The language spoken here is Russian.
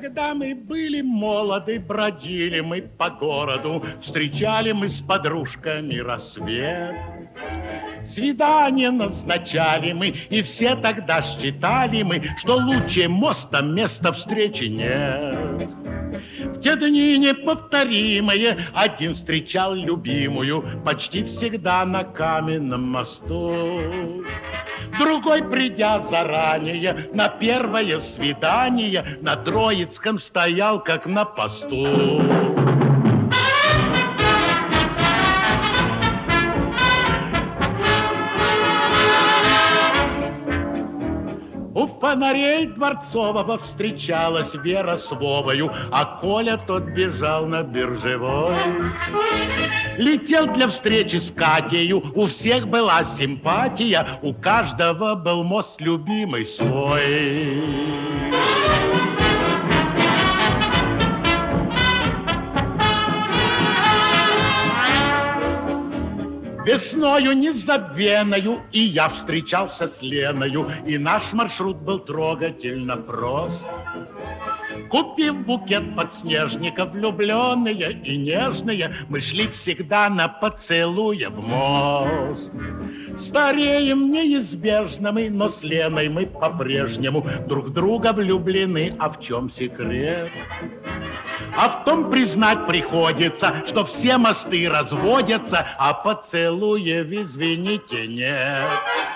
Когда мы были молоды, бродили мы по городу, встречали мы с подружками рассвет. Свидание назначали мы, и все тогда считали мы, что лучше моста места встречи нет. В те дни неповторимые один встречал любимую почти всегда на каменном мосту. Другой, придя заранее на первое свидание, на Троицком стоял, как на посту. У фонарей Дворцового встречалась Вера с Вовою, а Коля тот бежал на Биржевой. Летел для встречи с Катею, у всех была симпатия, у каждого был мост любимый свой. Весною незабвенною и я встречался с Леною, и наш маршрут был трогательно прост. Купив букет подснежников, влюбленные и нежные, мы шли всегда на поцелуя в мост. Стареем неизбежно мы, но с Леной мы по-прежнему друг в друга влюблены. А в чем секрет? А в том признать приходится, что все мосты разводятся, а поцелуев, извините, нет.